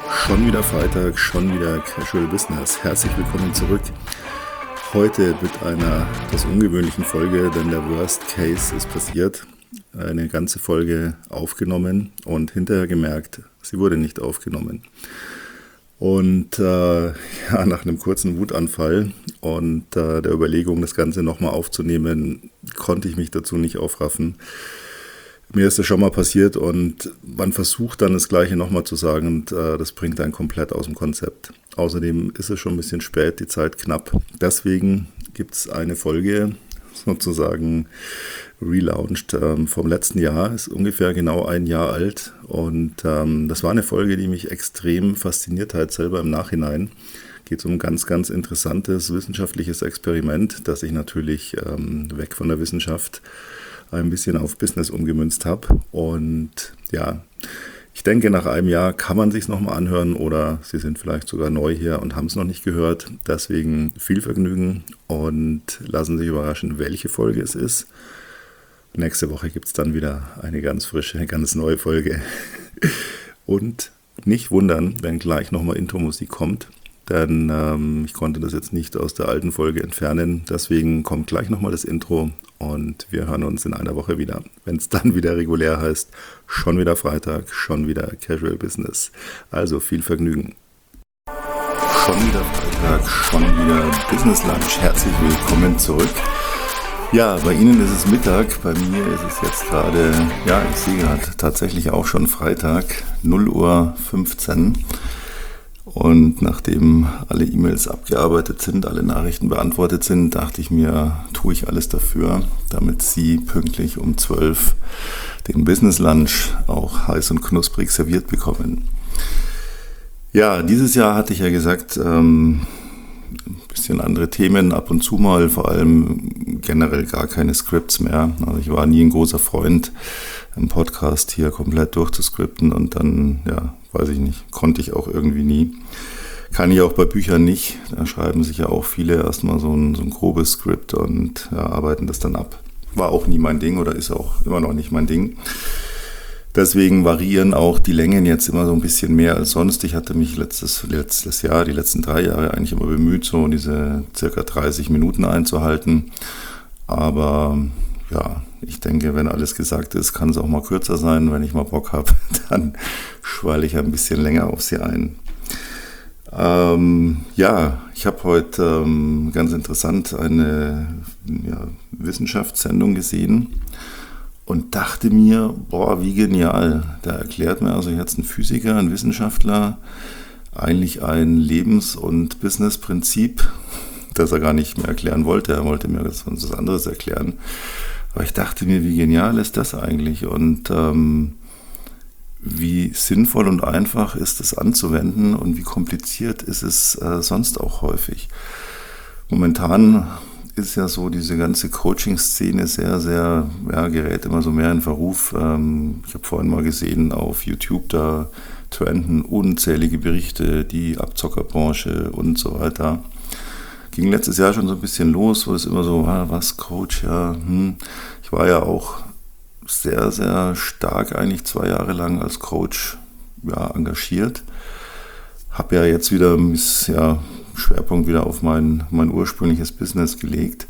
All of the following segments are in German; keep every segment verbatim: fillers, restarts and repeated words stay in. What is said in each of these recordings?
Schon wieder Freitag, schon wieder Casual Business. Herzlich willkommen zurück. Heute mit einer etwas ungewöhnlichen Folge, denn der Worst Case ist passiert. Eine ganze Folge aufgenommen und hinterher gemerkt, sie wurde nicht aufgenommen. Und äh, ja, nach einem kurzen Wutanfall und äh, der Überlegung, das Ganze nochmal aufzunehmen, konnte ich mich dazu nicht aufraffen. Mir ist das schon mal passiert und man versucht dann das Gleiche nochmal zu sagen und äh, das bringt einen komplett aus dem Konzept. Außerdem ist es schon ein bisschen spät, die Zeit knapp. Deswegen gibt es eine Folge, sozusagen relaunched ähm, vom letzten Jahr, ist ungefähr genau ein Jahr alt und ähm, das war eine Folge, die mich extrem fasziniert hat, selber im Nachhinein. Geht um ein ganz, ganz interessantes wissenschaftliches Experiment, das ich natürlich ähm, weg von der Wissenschaft ein bisschen auf Business umgemünzt habe. Und ja, ich denke, nach einem Jahr kann man sich es nochmal anhören oder Sie sind vielleicht sogar neu hier und haben es noch nicht gehört. Deswegen viel Vergnügen und lassen sich überraschen, welche Folge es ist. Nächste Woche gibt es dann wieder eine ganz frische, ganz neue Folge. Und nicht wundern, wenn gleich nochmal Intro-Musik kommt. Denn ähm, ich konnte das jetzt nicht aus der alten Folge entfernen. Deswegen kommt gleich nochmal das Intro und wir hören uns in einer Woche wieder. Wenn es dann wieder regulär heißt, schon wieder Freitag, schon wieder Casual Business. Also viel Vergnügen. Schon wieder Freitag, schon wieder Business Lunch. Herzlich willkommen zurück. Ja, bei Ihnen ist es Mittag, bei mir ist es jetzt gerade, ja, ich sehe gerade tatsächlich auch schon Freitag, null Uhr fünfzehn. Und nachdem alle E-Mails abgearbeitet sind, alle Nachrichten beantwortet sind, dachte ich mir, tue ich alles dafür, damit Sie pünktlich um zwölf den Business Lunch auch heiß und knusprig serviert bekommen. Ja, dieses Jahr hatte ich ja gesagt, ähm, ein bisschen andere Themen, ab und zu mal, vor allem generell gar keine Scripts mehr. Also ich war nie ein großer Freund, im Podcast hier komplett durchzuscripten und dann, ja, weiß ich nicht, konnte ich auch irgendwie nie. Kann ich auch bei Büchern nicht. Da schreiben sich ja auch viele erstmal so ein, so ein grobes Skript und ja, arbeiten das dann ab. War auch nie mein Ding oder ist auch immer noch nicht mein Ding. Deswegen variieren auch die Längen jetzt immer so ein bisschen mehr als sonst. Ich hatte mich letztes, letztes Jahr, die letzten drei Jahre eigentlich immer bemüht, so diese circa dreißig Minuten einzuhalten. Aber ja, ich denke, wenn alles gesagt ist, kann es auch mal kürzer sein. Wenn ich mal Bock habe, dann schweile ich ein bisschen länger auf sie ein. Ähm, ja, ich habe heute ähm, ganz interessant eine ja, Wissenschaftssendung gesehen und dachte mir, boah, wie genial. Da erklärt mir also jetzt ein Physiker, ein Wissenschaftler eigentlich ein Lebens- und Businessprinzip, das er gar nicht mehr erklären wollte. Er wollte mir das was anderes erklären. Aber ich dachte mir, wie genial ist das eigentlich und ähm, wie sinnvoll und einfach ist es anzuwenden und wie kompliziert ist es äh, sonst auch häufig. Momentan ist ja so diese ganze Coaching-Szene sehr, sehr, ja, gerät immer so mehr in Verruf. Ähm, ich habe vorhin mal gesehen auf YouTube, da trenden unzählige Berichte, die Abzockerbranche und so weiter. Ging letztes Jahr schon so ein bisschen los, wo es immer so, ah, was, Coach, ja, hm. Ich war ja auch sehr, sehr stark eigentlich zwei Jahre lang als Coach ja, engagiert. Habe ja jetzt wieder ja, Schwerpunkt wieder auf mein, mein ursprüngliches Business gelegt,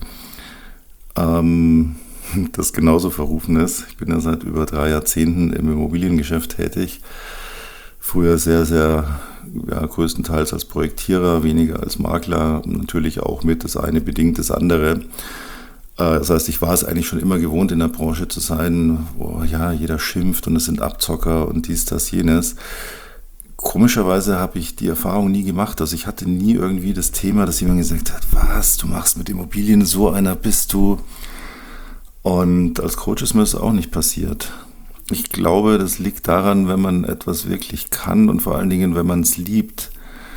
ähm, das genauso verrufen ist. Ich bin ja seit über drei Jahrzehnten im Immobiliengeschäft tätig. Früher sehr, sehr, ja, größtenteils als Projektierer, weniger als Makler, natürlich auch mit, das eine bedingt das andere. Das heißt, ich war es eigentlich schon immer gewohnt, in der Branche zu sein, wo ja jeder schimpft und es sind Abzocker und dies, das, jenes. Komischerweise habe ich die Erfahrung nie gemacht. Also ich hatte nie irgendwie das Thema, dass jemand gesagt hat, was, du machst mit Immobilien, so einer bist du. Und als Coach ist mir das auch nicht passiert. Ich glaube, das liegt daran, wenn man etwas wirklich kann und vor allen Dingen, wenn man es liebt,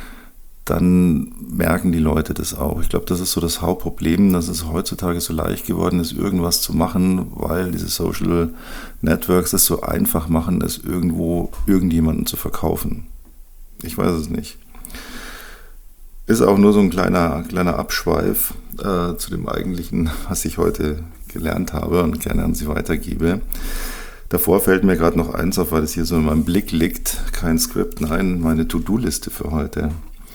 dann merken die Leute das auch. Ich glaube, das ist so das Hauptproblem, dass es heutzutage so leicht geworden ist, irgendwas zu machen, weil diese Social Networks es so einfach machen, es irgendwo irgendjemanden zu verkaufen. Ich weiß es nicht. Ist auch nur so ein kleiner, kleiner Abschweif äh, zu dem eigentlichen, was ich heute gelernt habe und gerne an Sie weitergebe. Davor fällt mir gerade noch eins auf, weil es hier so in meinem Blick liegt. Kein Skript, nein, meine To-Do-Liste für heute.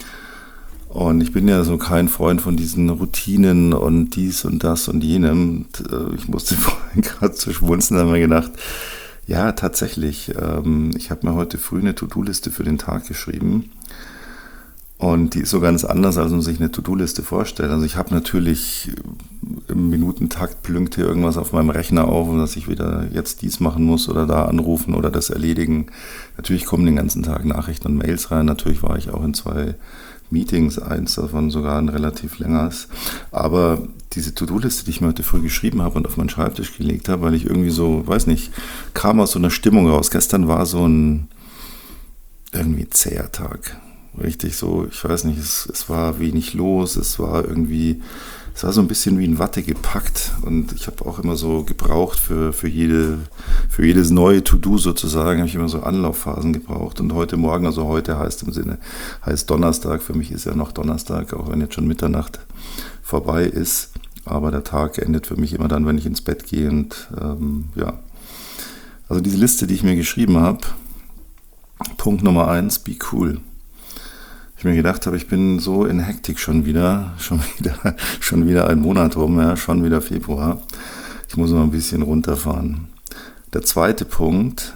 Und ich bin ja so kein Freund von diesen Routinen und dies und das und jenem. Und, äh, ich musste vorhin gerade zu schmunzeln, da habe ich mir gedacht, ja, tatsächlich, ähm, ich habe mir heute früh eine To-Do-Liste für den Tag geschrieben. Und die ist so ganz anders, als man sich eine To-Do-Liste vorstellt. Also ich habe natürlich im Minutentakt plünkt hier irgendwas auf meinem Rechner auf, dass ich wieder jetzt dies machen muss oder da anrufen oder das erledigen. Natürlich kommen den ganzen Tag Nachrichten und Mails rein. Natürlich war ich auch in zwei Meetings, eins davon sogar ein relativ längeres. Aber diese To-Do-Liste, die ich mir heute früh geschrieben habe und auf meinen Schreibtisch gelegt habe, weil ich irgendwie so, weiß nicht, kam aus so einer Stimmung raus. Gestern war so ein irgendwie zäher Tag. Richtig so, ich weiß nicht, es, es war wenig los, es war irgendwie, es war so ein bisschen wie in Watte gepackt und ich habe auch immer so gebraucht für, für, jede, für jedes neue To-Do sozusagen, habe ich immer so Anlaufphasen gebraucht und heute Morgen, also heute heißt im Sinne, heißt Donnerstag, für mich ist ja noch Donnerstag, auch wenn jetzt schon Mitternacht vorbei ist, aber der Tag endet für mich immer dann, wenn ich ins Bett gehe und ähm, ja, also diese Liste, die ich mir geschrieben habe, Punkt Nummer eins, be cool. Ich mir gedacht habe, ich bin so in Hektik schon wieder, schon wieder, schon wieder ein Monat rum, ja, schon wieder Februar. Ich muss mal ein bisschen runterfahren. Der zweite Punkt,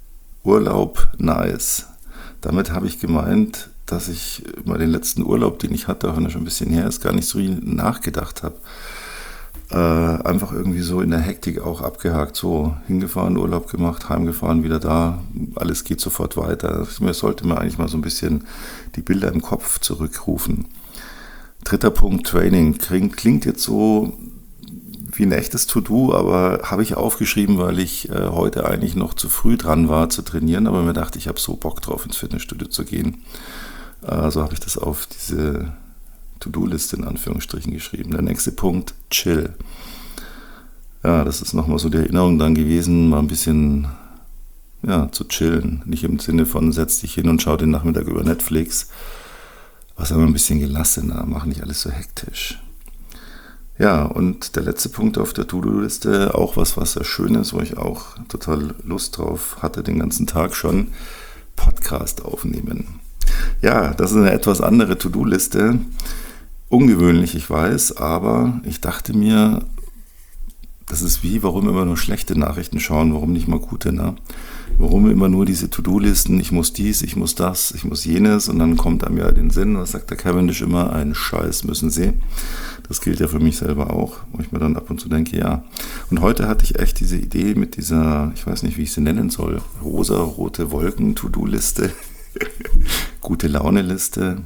Urlaub nice. Damit habe ich gemeint, dass ich über den letzten Urlaub, den ich hatte, auch wenn er schon ein bisschen her ist, gar nicht so nachgedacht habe. Äh, einfach irgendwie so in der Hektik auch abgehakt, so hingefahren, Urlaub gemacht, heimgefahren, wieder da, alles geht sofort weiter. Mir sollte man eigentlich mal so ein bisschen die Bilder im Kopf zurückrufen. Dritter Punkt, Training. Klingt, klingt jetzt so wie ein echtes To-Do, aber habe ich aufgeschrieben, weil ich äh, heute eigentlich noch zu früh dran war zu trainieren, aber mir dachte, ich habe so Bock drauf, ins Fitnessstudio zu gehen. Also habe ich das auf diese To-Do-Liste in Anführungsstrichen geschrieben. Der nächste Punkt, chill. Ja, das ist nochmal so die Erinnerung dann gewesen, mal ein bisschen ja, zu chillen. Nicht im Sinne von, setz dich hin und schau den Nachmittag über Netflix. Was aber ein bisschen gelassener, mach nicht alles so hektisch. Ja, und der letzte Punkt auf der To-Do-Liste, auch was, was sehr schön ist, wo ich auch total Lust drauf hatte, den ganzen Tag schon, Podcast aufnehmen. Ja, das ist eine etwas andere To-Do-Liste. Ungewöhnlich, ich weiß, aber ich dachte mir, das ist wie, warum immer nur schlechte Nachrichten schauen, warum nicht mal gute, ne? Warum immer nur diese To-Do-Listen, ich muss dies, ich muss das, ich muss jenes und dann kommt einem ja den Sinn, was sagt der Cavendish immer, einen Scheiß müssen Sie. Das gilt ja für mich selber auch, wo ich mir dann ab und zu denke, ja. Und heute hatte ich echt diese Idee mit dieser, ich weiß nicht, wie ich sie nennen soll, rosa-rote Wolken-To-Do-Liste, gute Laune-Liste.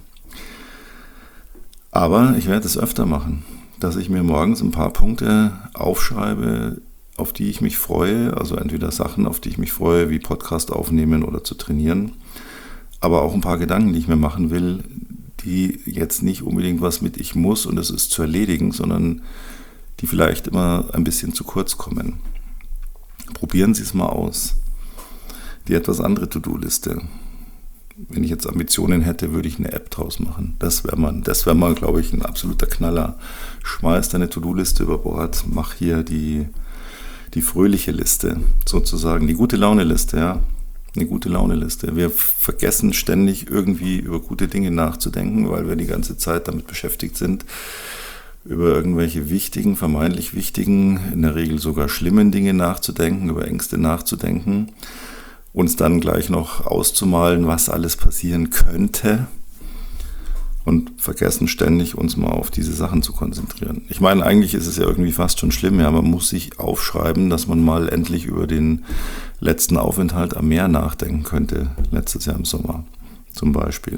Aber ich werde es öfter machen, dass ich mir morgens ein paar Punkte aufschreibe, auf die ich mich freue, also entweder Sachen, auf die ich mich freue, wie Podcast aufnehmen oder zu trainieren, aber auch ein paar Gedanken, die ich mir machen will, die jetzt nicht unbedingt was mit ich muss und es ist zu erledigen, sondern die vielleicht immer ein bisschen zu kurz kommen. Probieren Sie es mal aus. Die etwas andere To-Do-Liste. Wenn ich jetzt Ambitionen hätte, würde ich eine App draus machen. Das wäre mal, das wäre mal, glaube ich, ein absoluter Knaller. Schmeiß deine To-Do-Liste über Bord, mach hier die, die fröhliche Liste, sozusagen, die gute Laune-Liste, ja. Eine gute Laune-Liste. Wir vergessen ständig irgendwie über gute Dinge nachzudenken, weil wir die ganze Zeit damit beschäftigt sind, über irgendwelche wichtigen, vermeintlich wichtigen, in der Regel sogar schlimmen Dinge nachzudenken, über Ängste nachzudenken, uns dann gleich noch auszumalen, was alles passieren könnte und vergessen ständig, uns mal auf diese Sachen zu konzentrieren. Ich meine, eigentlich ist es ja irgendwie fast schon schlimm, ja, man muss sich aufschreiben, dass man mal endlich über den letzten Aufenthalt am Meer nachdenken könnte, letztes Jahr im Sommer zum Beispiel.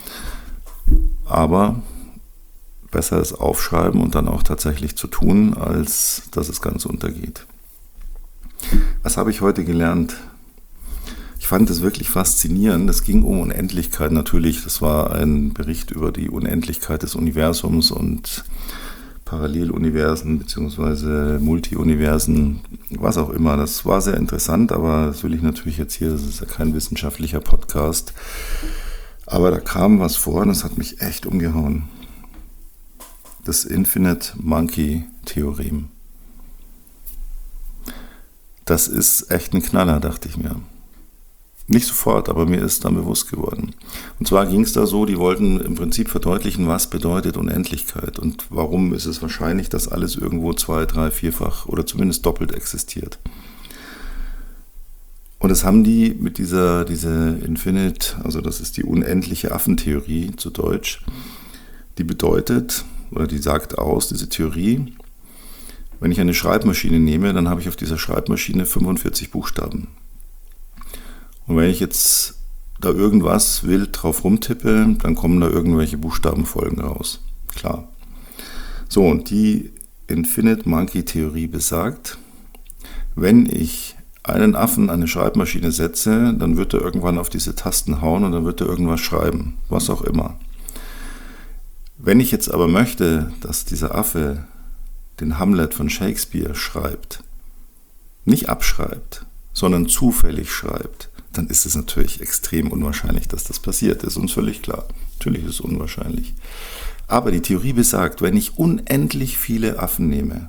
Aber besser es aufschreiben und dann auch tatsächlich zu tun, als dass es ganz untergeht. Was habe ich heute gelernt? Ich fand es wirklich faszinierend. Es ging um Unendlichkeit natürlich. Das war ein Bericht über die Unendlichkeit des Universums und Paralleluniversen bzw. Multiuniversen, was auch immer. Das war sehr interessant, aber das will ich natürlich jetzt hier, das ist ja kein wissenschaftlicher Podcast. Aber da kam was vor und das hat mich echt umgehauen. Das Infinite Monkey Theorem. Das ist echt ein Knaller, dachte ich mir. Nicht sofort, aber mir ist dann bewusst geworden. Und zwar ging es da so, die wollten im Prinzip verdeutlichen, was bedeutet Unendlichkeit und warum ist es wahrscheinlich, dass alles irgendwo zwei, drei, vierfach oder zumindest doppelt existiert. Und das haben die mit dieser diese Infinite, also das ist die unendliche Affentheorie zu Deutsch, die bedeutet, oder die sagt aus, diese Theorie, wenn ich eine Schreibmaschine nehme, dann habe ich auf dieser Schreibmaschine fünfundvierzig Buchstaben. Und wenn ich jetzt da irgendwas wild drauf rumtippe, dann kommen da irgendwelche Buchstabenfolgen raus. Klar. So, und die Infinite Monkey Theorie besagt, wenn ich einen Affen an eine Schreibmaschine setze, dann wird er irgendwann auf diese Tasten hauen und dann wird er irgendwas schreiben, was auch immer. Wenn ich jetzt aber möchte, dass dieser Affe den Hamlet von Shakespeare schreibt, nicht abschreibt, sondern zufällig schreibt, dann ist es natürlich extrem unwahrscheinlich, dass das passiert. Das ist uns völlig klar. Natürlich ist es unwahrscheinlich. Aber die Theorie besagt, wenn ich unendlich viele Affen nehme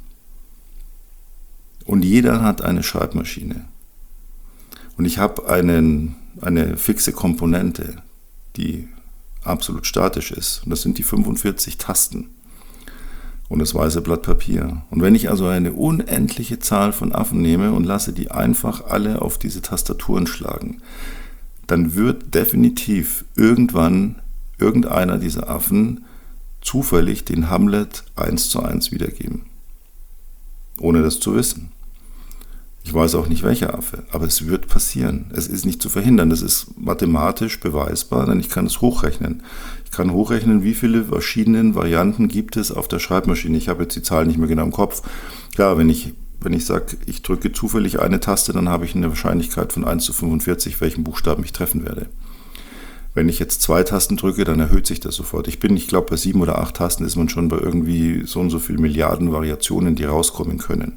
und jeder hat eine Schreibmaschine und ich habe einen, eine fixe Komponente, die absolut statisch ist, und das sind die fünfundvierzig Tasten und das weiße Blatt Papier. Und wenn ich also eine unendliche Zahl von Affen nehme und lasse die einfach alle auf diese Tastaturen schlagen, dann wird definitiv irgendwann irgendeiner dieser Affen zufällig den Hamlet eins zu eins wiedergeben. Ohne das zu wissen. Ich weiß auch nicht, welcher Affe, aber es wird passieren. Es ist nicht zu verhindern. Das ist mathematisch beweisbar, denn ich kann es hochrechnen. Ich kann hochrechnen, wie viele verschiedene Varianten gibt es auf der Schreibmaschine. Ich habe jetzt die Zahlen nicht mehr genau im Kopf. Klar, wenn ich, wenn ich sage, ich drücke zufällig eine Taste, dann habe ich eine Wahrscheinlichkeit von eins zu fünfundvierzig, welchen Buchstaben ich treffen werde. Wenn ich jetzt zwei Tasten drücke, dann erhöht sich das sofort. Ich bin, ich glaube, bei sieben oder acht Tasten ist man schon bei irgendwie so und so viel Milliarden Variationen, die rauskommen können.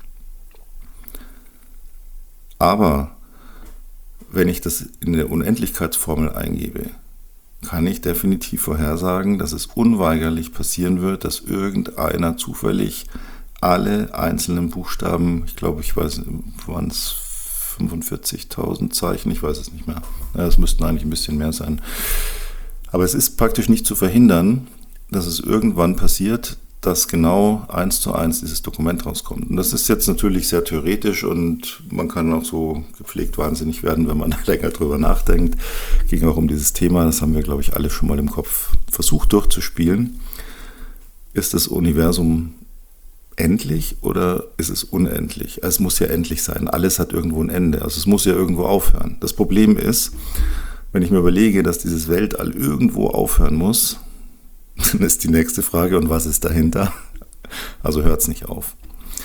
Aber wenn ich das in eine Unendlichkeitsformel eingebe, kann ich definitiv vorhersagen, dass es unweigerlich passieren wird, dass irgendeiner zufällig alle einzelnen Buchstaben, ich glaube, ich weiß, waren es fünfundvierzigtausend Zeichen, ich weiß es nicht mehr. Es müssten eigentlich ein bisschen mehr sein. Aber es ist praktisch nicht zu verhindern, dass es irgendwann passiert, dass genau eins zu eins dieses Dokument rauskommt. Und das ist jetzt natürlich sehr theoretisch und man kann auch so gepflegt wahnsinnig werden, wenn man länger drüber nachdenkt. Es ging auch um dieses Thema, das haben wir, glaube ich, alle schon mal im Kopf versucht durchzuspielen. Ist das Universum endlich oder ist es unendlich? Es muss ja endlich sein. Alles hat irgendwo ein Ende. Also es muss ja irgendwo aufhören. Das Problem ist, wenn ich mir überlege, dass dieses Weltall irgendwo aufhören muss, dann ist die nächste Frage, und was ist dahinter? Also hört es nicht auf.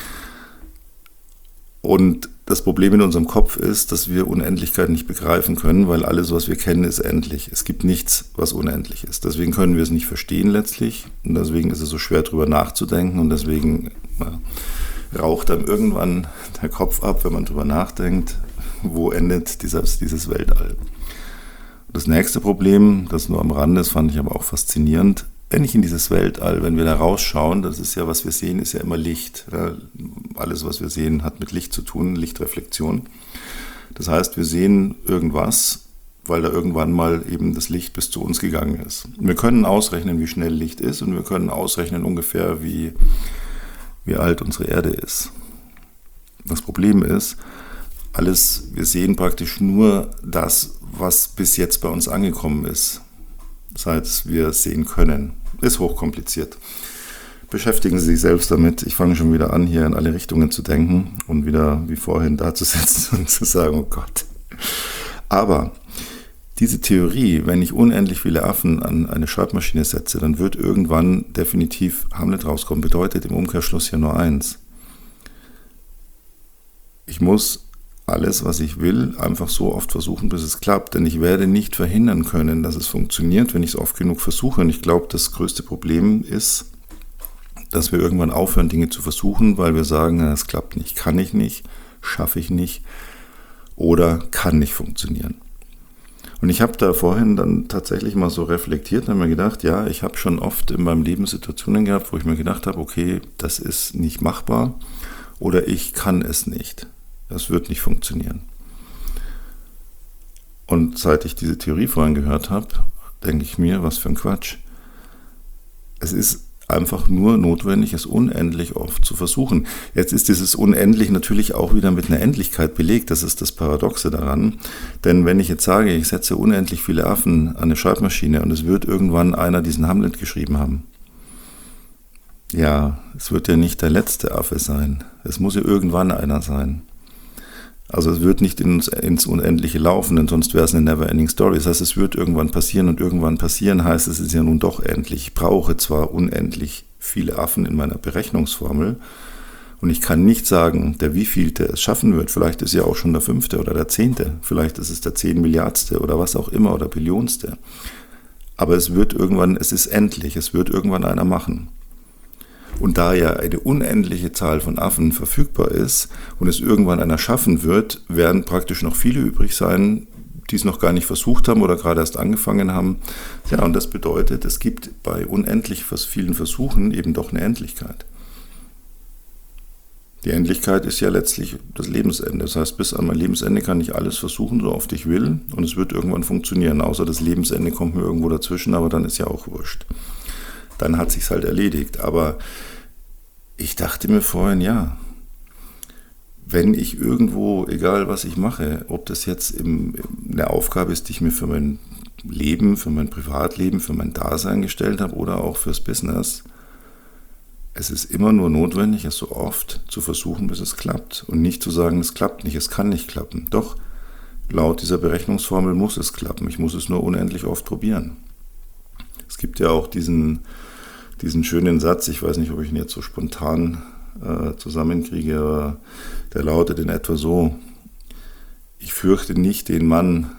Und das Problem in unserem Kopf ist, dass wir Unendlichkeit nicht begreifen können, weil alles, was wir kennen, ist endlich. Es gibt nichts, was unendlich ist. Deswegen können wir es nicht verstehen letztlich. Und deswegen ist es so schwer, drüber nachzudenken. Und deswegen na, raucht dann irgendwann der Kopf ab, wenn man drüber nachdenkt, wo endet dieses, dieses Weltall. Das nächste Problem, das nur am Rande ist, fand ich aber auch faszinierend. Wenn ich in dieses Weltall, wenn wir da rausschauen, das ist ja, was wir sehen, ist ja immer Licht. Ja, alles, was wir sehen, hat mit Licht zu tun, Lichtreflexion. Das heißt, wir sehen irgendwas, weil da irgendwann mal eben das Licht bis zu uns gegangen ist. Wir können ausrechnen, wie schnell Licht ist, und wir können ausrechnen ungefähr, wie, wie alt unsere Erde ist. Das Problem ist, alles, wir sehen praktisch nur das, was bis jetzt bei uns angekommen ist, seit wir es sehen können. Ist hochkompliziert. Beschäftigen Sie sich selbst damit. Ich fange schon wieder an, hier in alle Richtungen zu denken und wieder wie vorhin da zu sitzen und zu sagen, oh Gott. Aber diese Theorie, wenn ich unendlich viele Affen an eine Schreibmaschine setze, dann wird irgendwann definitiv Hamlet rauskommen. Bedeutet im Umkehrschluss ja nur eins. Ich muss alles, was ich will, einfach so oft versuchen, bis es klappt. Denn ich werde nicht verhindern können, dass es funktioniert, wenn ich es oft genug versuche. Und ich glaube, das größte Problem ist, dass wir irgendwann aufhören, Dinge zu versuchen, weil wir sagen, es klappt nicht, kann ich nicht, schaffe ich nicht oder kann nicht funktionieren. Und ich habe da vorhin dann tatsächlich mal so reflektiert und habe mir gedacht, ja, ich habe schon oft in meinem Leben Situationen gehabt, wo ich mir gedacht habe, okay, das ist nicht machbar oder ich kann es nicht. Es wird nicht funktionieren. Und seit ich diese Theorie vorhin gehört habe, denke ich mir, was für ein Quatsch. Es ist einfach nur notwendig, es unendlich oft zu versuchen. Jetzt ist dieses Unendlich natürlich auch wieder mit einer Endlichkeit belegt. Das ist das Paradoxe daran. Denn wenn ich jetzt sage, ich setze unendlich viele Affen an eine Schreibmaschine und es wird irgendwann einer diesen Hamlet geschrieben haben. Ja, es wird ja nicht der letzte Affe sein. Es muss ja irgendwann einer sein. Also es wird nicht ins, ins Unendliche laufen, denn sonst wäre es eine never-ending Story. Das heißt, es wird irgendwann passieren und irgendwann passieren heißt, es ist ja nun doch endlich. Ich brauche zwar unendlich viele Affen in meiner Berechnungsformel und ich kann nicht sagen, der wievielte es schaffen wird. Vielleicht ist ja auch schon der fünfte oder der zehnte. Vielleicht ist es der zehn Milliardste oder was auch immer oder Billionste. Aber es wird irgendwann, es ist endlich, es wird irgendwann einer machen. Und da ja eine unendliche Zahl von Affen verfügbar ist und es irgendwann einer schaffen wird, werden praktisch noch viele übrig sein, die es noch gar nicht versucht haben oder gerade erst angefangen haben. Ja, und das bedeutet, es gibt bei unendlich vielen Versuchen eben doch eine Endlichkeit. Die Endlichkeit ist ja letztlich das Lebensende. Das heißt, bis an mein Lebensende kann ich alles versuchen, so oft ich will, und es wird irgendwann funktionieren. Außer das Lebensende kommt mir irgendwo dazwischen, aber dann ist ja auch wurscht. Dann hat sich's halt erledigt. Aber ich dachte mir vorhin, ja, wenn ich irgendwo, egal was ich mache, ob das jetzt im, eine Aufgabe ist, die ich mir für mein Leben, für mein Privatleben, für mein Dasein gestellt habe oder auch fürs Business, es ist immer nur notwendig, es so oft zu versuchen, bis es klappt. Und nicht zu sagen, es klappt nicht, es kann nicht klappen. Doch, laut dieser Berechnungsformel muss es klappen. Ich muss es nur unendlich oft probieren. Es gibt ja auch diesen... Diesen schönen Satz, ich weiß nicht, ob ich ihn jetzt so spontan äh, zusammenkriege, aber der lautet in etwa so: Ich fürchte nicht den Mann,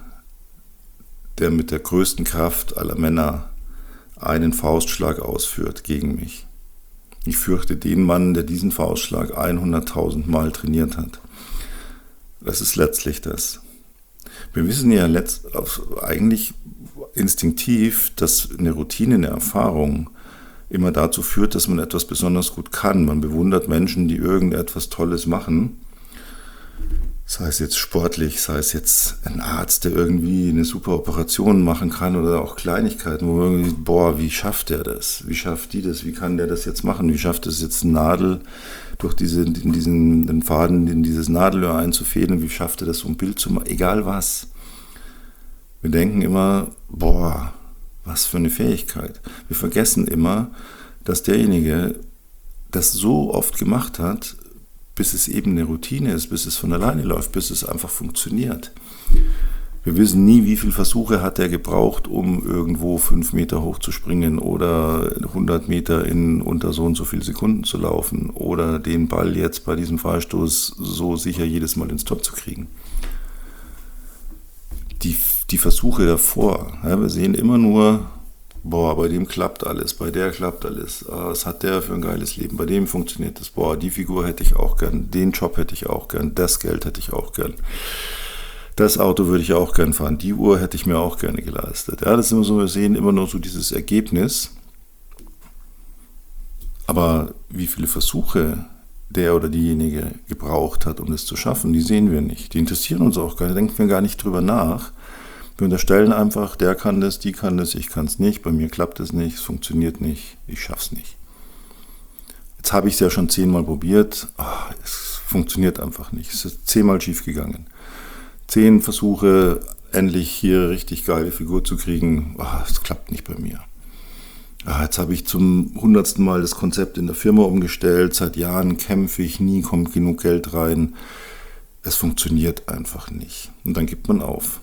der mit der größten Kraft aller Männer einen Faustschlag ausführt gegen mich. Ich fürchte den Mann, der diesen Faustschlag hunderttausend Mal trainiert hat. Das ist letztlich das. Wir wissen ja letzt, eigentlich instinktiv, dass eine Routine, eine Erfahrung immer dazu führt, dass man etwas besonders gut kann. Man bewundert Menschen, die irgendetwas Tolles machen. Sei es jetzt sportlich, sei es jetzt ein Arzt, der irgendwie eine super Operation machen kann oder auch Kleinigkeiten, wo man irgendwie, boah, wie schafft der das? Wie schafft die das? Wie kann der das jetzt machen? Wie schafft es jetzt, eine Nadel durch diese, in diesen den Faden in dieses Nadelöhr einzufädeln? Wie schafft er das, so ein Bild zu machen? Egal was. Wir denken immer, boah, was für eine Fähigkeit. Wir vergessen immer, dass derjenige das so oft gemacht hat, bis es eben eine Routine ist, bis es von alleine läuft, bis es einfach funktioniert. Wir wissen nie, wie viele Versuche hat er gebraucht, um irgendwo fünf Meter hoch zu springen oder hundert Meter in unter so und so viel Sekunden zu laufen oder den Ball jetzt bei diesem Freistoß so sicher jedes Mal ins Tor zu kriegen. Die, die Versuche davor, ja, wir sehen immer nur, boah, bei dem klappt alles, bei der klappt alles, ah, was hat der für ein geiles Leben, bei dem funktioniert das, boah, die Figur hätte ich auch gern, den Job hätte ich auch gern, das Geld hätte ich auch gern, das Auto würde ich auch gern fahren, die Uhr hätte ich mir auch gerne geleistet. Ja, das ist immer so, wir sehen immer nur so dieses Ergebnis, aber wie viele Versuche der oder diejenige gebraucht hat, um das zu schaffen, die sehen wir nicht. Die interessieren uns auch gar nicht, denken wir gar nicht drüber nach. Wir unterstellen einfach, der kann das, die kann das, ich kann es nicht, bei mir klappt es nicht, es funktioniert nicht, ich schaff's nicht. Jetzt habe ich es ja schon zehnmal probiert, ach, es funktioniert einfach nicht, es ist zehnmal schief gegangen. Zehn Versuche, endlich hier richtig geile Figur zu kriegen, ach, es klappt nicht bei mir. Ja, jetzt habe ich zum hundertsten Mal das Konzept in der Firma umgestellt, seit Jahren kämpfe ich, nie kommt genug Geld rein. Es funktioniert einfach nicht. Und dann gibt man auf.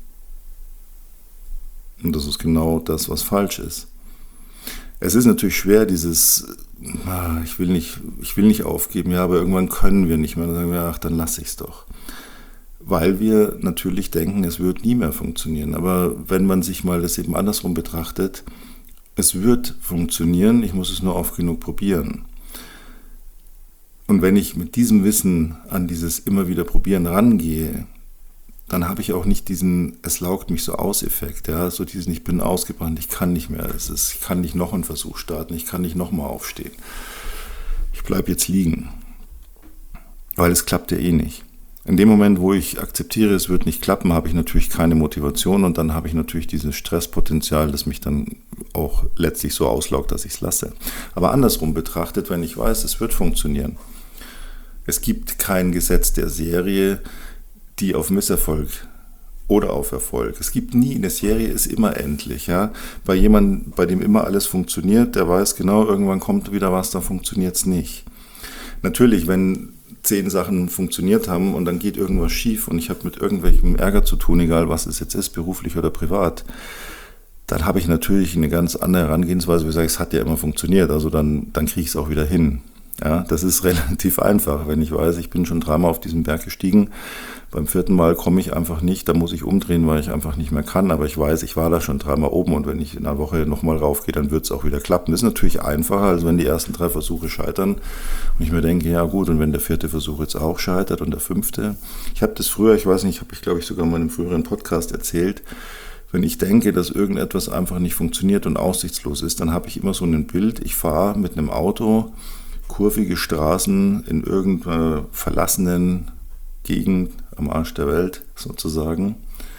Und das ist genau das, was falsch ist. Es ist natürlich schwer, dieses, ich will nicht, ich will nicht aufgeben, ja, aber irgendwann können wir nicht mehr. Dann sagen wir, ach, dann lasse ich es doch. Weil wir natürlich denken, es wird nie mehr funktionieren. Aber wenn man sich mal das eben andersrum betrachtet, es wird funktionieren, ich muss es nur oft genug probieren. Und wenn ich mit diesem Wissen an dieses immer wieder probieren rangehe, dann habe ich auch nicht diesen es laugt mich so aus Effekt, ja, so diesen ich bin ausgebrannt, ich kann nicht mehr, es ist, ich kann nicht noch einen Versuch starten, ich kann nicht nochmal aufstehen. Ich bleibe jetzt liegen, weil es klappt ja eh nicht. In dem Moment, wo ich akzeptiere, es wird nicht klappen, habe ich natürlich keine Motivation und dann habe ich natürlich dieses Stresspotenzial, das mich dann auch letztlich so auslaugt, dass ich es lasse. Aber andersrum betrachtet, wenn ich weiß, es wird funktionieren. Es gibt kein Gesetz der Serie, die auf Misserfolg oder auf Erfolg. Es gibt nie, eine Serie ist immer endlich. Ja? Bei jemandem, bei dem immer alles funktioniert, der weiß genau, irgendwann kommt wieder was, dann funktioniert es nicht. Natürlich, wenn zehn Sachen funktioniert haben und dann geht irgendwas schief und ich habe mit irgendwelchem Ärger zu tun, egal was es jetzt ist, beruflich oder privat, dann habe ich natürlich eine ganz andere Herangehensweise, wie ich sage, es hat ja immer funktioniert, also dann, dann kriege ich es auch wieder hin. Ja, das ist relativ einfach, wenn ich weiß, ich bin schon dreimal auf diesen Berg gestiegen, beim vierten Mal komme ich einfach nicht, da muss ich umdrehen, weil ich einfach nicht mehr kann, aber ich weiß, ich war da schon dreimal oben und wenn ich in einer Woche nochmal raufgehe, dann wird es auch wieder klappen. Das ist natürlich einfacher, als wenn die ersten drei Versuche scheitern und ich mir denke, ja gut, und wenn der vierte Versuch jetzt auch scheitert und der fünfte. Ich habe das früher, ich weiß nicht, habe ich glaube ich sogar in meinem früheren Podcast erzählt, wenn ich denke, dass irgendetwas einfach nicht funktioniert und aussichtslos ist, dann habe ich immer so ein Bild, ich fahre mit einem Auto kurvige Straßen in irgendeiner verlassenen Gegend am Arsch der Welt sozusagen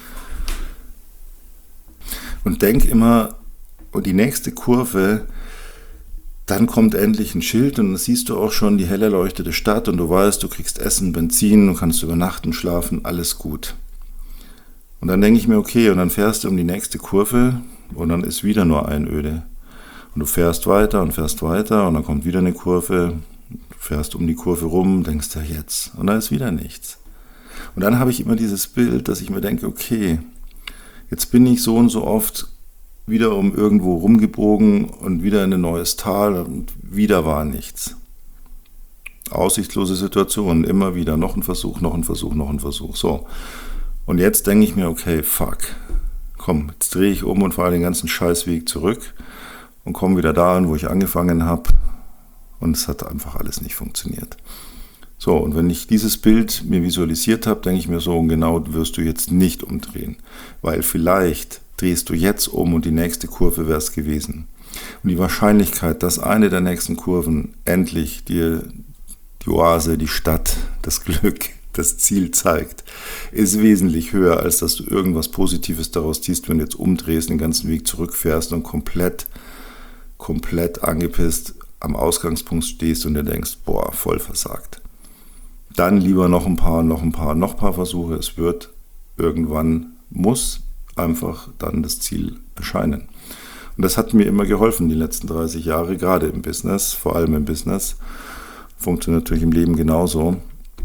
und denk immer, und die nächste Kurve, dann kommt endlich ein Schild und dann siehst du auch schon die hell erleuchtete Stadt und du weißt, du kriegst Essen, Benzin, du kannst übernachten, schlafen, alles gut. Und dann denke ich mir, okay, und dann fährst du um die nächste Kurve und dann ist wieder nur Einöde. Und du fährst weiter und fährst weiter und dann kommt wieder eine Kurve, du fährst um die Kurve rum, denkst ja jetzt und da ist wieder nichts. Und dann habe ich immer dieses Bild, dass ich mir denke, okay, jetzt bin ich so und so oft wieder um irgendwo rumgebogen und wieder in ein neues Tal und wieder war nichts. Aussichtslose Situation, immer wieder noch ein Versuch, noch ein Versuch, noch ein Versuch. So. Und jetzt denke ich mir, okay, fuck, komm, jetzt drehe ich um und fahre den ganzen Scheißweg zurück und komme wieder dahin, wo ich angefangen habe und es hat einfach alles nicht funktioniert. So, und wenn ich dieses Bild mir visualisiert habe, denke ich mir so, genau wirst du jetzt nicht umdrehen, weil vielleicht drehst du jetzt um und die nächste Kurve wäre es gewesen. Und die Wahrscheinlichkeit, dass eine der nächsten Kurven endlich dir die Oase, die Stadt, das Glück, das Ziel zeigt, ist wesentlich höher, als dass du irgendwas Positives daraus ziehst, wenn du jetzt umdrehst, den ganzen Weg zurückfährst und komplett, komplett angepisst am Ausgangspunkt stehst und dir denkst, boah, voll versagt. Dann lieber noch ein paar, noch ein paar, noch ein paar Versuche. Es wird irgendwann, muss einfach dann das Ziel erscheinen. Und das hat mir immer geholfen, die letzten dreißig Jahre, gerade im Business, vor allem im Business. Funktioniert natürlich im Leben genauso.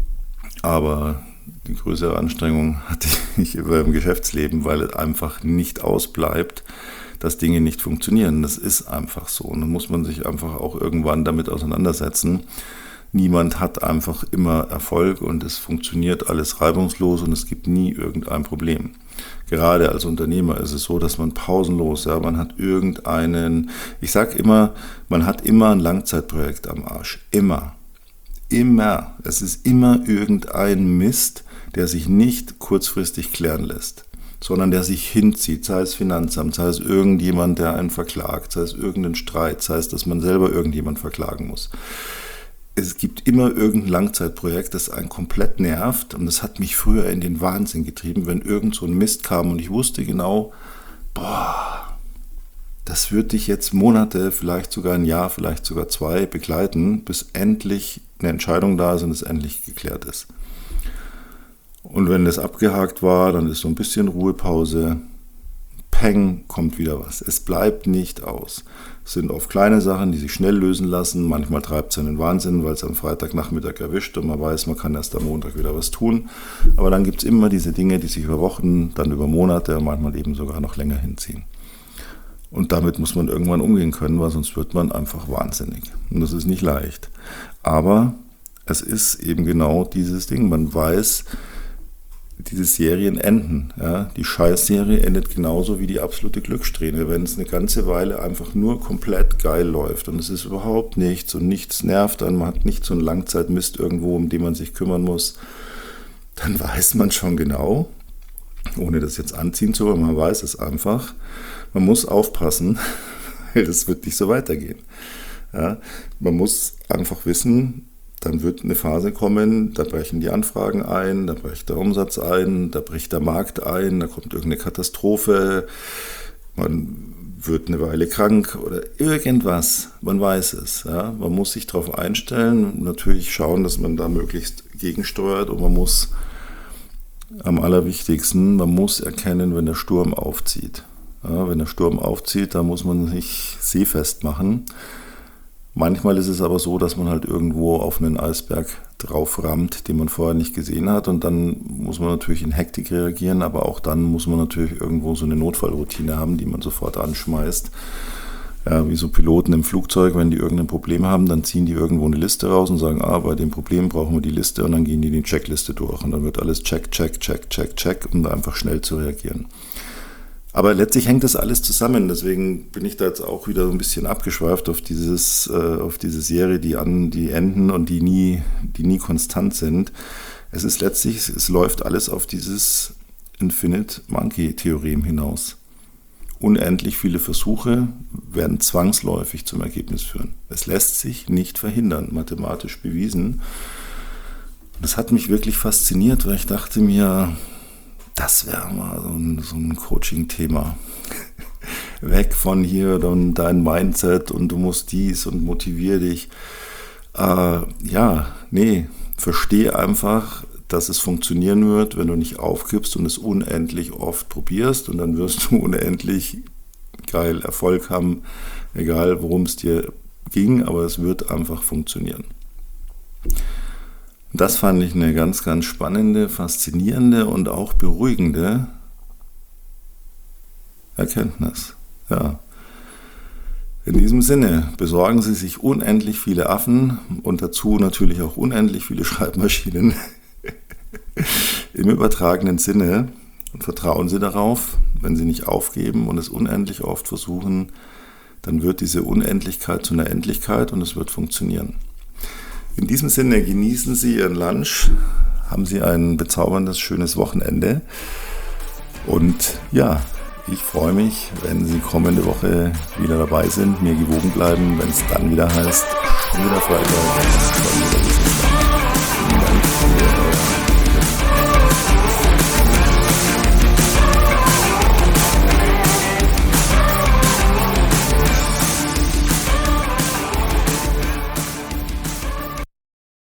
Aber die größere Anstrengung hatte ich immer im Geschäftsleben, weil es einfach nicht ausbleibt, dass Dinge nicht funktionieren. Das ist einfach so. Und dann muss man sich einfach auch irgendwann damit auseinandersetzen. Niemand hat einfach immer Erfolg und es funktioniert alles reibungslos und es gibt nie irgendein Problem. Gerade als Unternehmer ist es so, dass man pausenlos, ja, man hat irgendeinen, ich sag immer, man hat immer ein Langzeitprojekt am Arsch. Immer. Immer. Es ist immer irgendein Mist, der sich nicht kurzfristig klären lässt, sondern der sich hinzieht, sei es Finanzamt, sei es irgendjemand, der einen verklagt, sei es irgendein Streit, sei es, dass man selber irgendjemand verklagen muss. Es gibt immer irgendein Langzeitprojekt, das einen komplett nervt und das hat mich früher in den Wahnsinn getrieben, wenn irgend so ein Mist kam und ich wusste genau, boah, das wird dich jetzt Monate, vielleicht sogar ein Jahr, vielleicht sogar zwei begleiten, bis endlich eine Entscheidung da ist und es endlich geklärt ist. Und wenn das abgehakt war, dann ist so ein bisschen Ruhepause, Peng, kommt wieder was. Es bleibt nicht aus. Es sind oft kleine Sachen, die sich schnell lösen lassen. Manchmal treibt es einen Wahnsinn, weil es am Freitagnachmittag erwischt und man weiß, man kann erst am Montag wieder was tun. Aber dann gibt es immer diese Dinge, die sich über Wochen, dann über Monate, manchmal eben sogar noch länger hinziehen. Und damit muss man irgendwann umgehen können, weil sonst wird man einfach wahnsinnig. Und das ist nicht leicht. Aber es ist eben genau dieses Ding. Man weiß, diese Serien enden. Ja? Die Scheißserie endet genauso wie die absolute Glückssträhne, wenn es eine ganze Weile einfach nur komplett geil läuft und es ist überhaupt nichts und nichts nervt einen, man hat nicht so einen Langzeitmist irgendwo, um den man sich kümmern muss, dann weiß man schon genau, ohne das jetzt anziehen zu wollen, man weiß es einfach, man muss aufpassen, weil das wird nicht so weitergehen. Ja? Man muss einfach wissen, dann wird eine Phase kommen, da brechen die Anfragen ein, da bricht der Umsatz ein, da bricht der Markt ein, da kommt irgendeine Katastrophe, man wird eine Weile krank oder irgendwas, man weiß es. Ja? Man muss sich darauf einstellen, natürlich schauen, dass man da möglichst gegensteuert und man muss am allerwichtigsten, man muss erkennen, wenn der Sturm aufzieht. Ja, wenn der Sturm aufzieht, da muss man sich seefest machen. Manchmal ist es aber so, dass man halt irgendwo auf einen Eisberg drauf rammt, den man vorher nicht gesehen hat und dann muss man natürlich in Hektik reagieren, aber auch dann muss man natürlich irgendwo so eine Notfallroutine haben, die man sofort anschmeißt. Ja, wie so Piloten im Flugzeug, wenn die irgendein Problem haben, dann ziehen die irgendwo eine Liste raus und sagen, ah, bei dem Problem brauchen wir die Liste und dann gehen die die Checkliste durch und dann wird alles check, check, check, check, check, um da einfach schnell zu reagieren. Aber letztlich hängt das alles zusammen, deswegen bin ich da jetzt auch wieder so ein bisschen abgeschweift auf dieses, äh, auf diese Serie, die an, die enden und die nie, die nie konstant sind. Es ist letztlich, es läuft alles auf dieses Infinite Monkey Theorem hinaus. Unendlich viele Versuche werden zwangsläufig zum Ergebnis führen. Es lässt sich nicht verhindern, mathematisch bewiesen. Und das hat mich wirklich fasziniert, weil ich dachte mir, das wäre mal so ein, so ein Coaching-Thema. Weg von hier und dein Mindset und du musst dies und motivier dich. Äh, ja, nee, verstehe einfach, dass es funktionieren wird, wenn du nicht aufgibst und es unendlich oft probierst und dann wirst du unendlich geil Erfolg haben, egal worum es dir ging, aber es wird einfach funktionieren. Das fand ich eine ganz, ganz spannende, faszinierende und auch beruhigende Erkenntnis. Ja. In diesem Sinne besorgen Sie sich unendlich viele Affen und dazu natürlich auch unendlich viele Schreibmaschinen im übertragenen Sinne und vertrauen Sie darauf, wenn Sie nicht aufgeben und es unendlich oft versuchen, dann wird diese Unendlichkeit zu einer Endlichkeit und es wird funktionieren. In diesem Sinne genießen Sie Ihren Lunch, haben Sie ein bezauberndes, schönes Wochenende und ja, ich freue mich, wenn Sie kommende Woche wieder dabei sind, mir gewogen bleiben, wenn es dann wieder heißt, schon wieder Freitag. Vielen Dank.